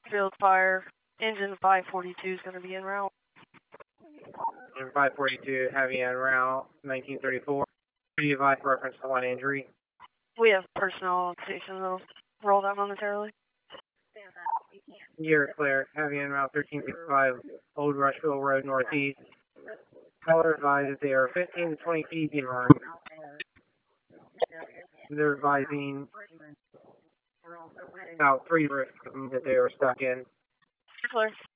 Field fire. Engine 542 is going to be en route. Engine 542 heavy en route, 1934. Be advised reference to one injury. We have personnel on station that will roll that momentarily. You're clear. Heavy en route 1365 Old Rushville Road Northeast. Color advised that they are 15 to 20 feet behind. They're advising about 3 risks that they are stuck in. Clear.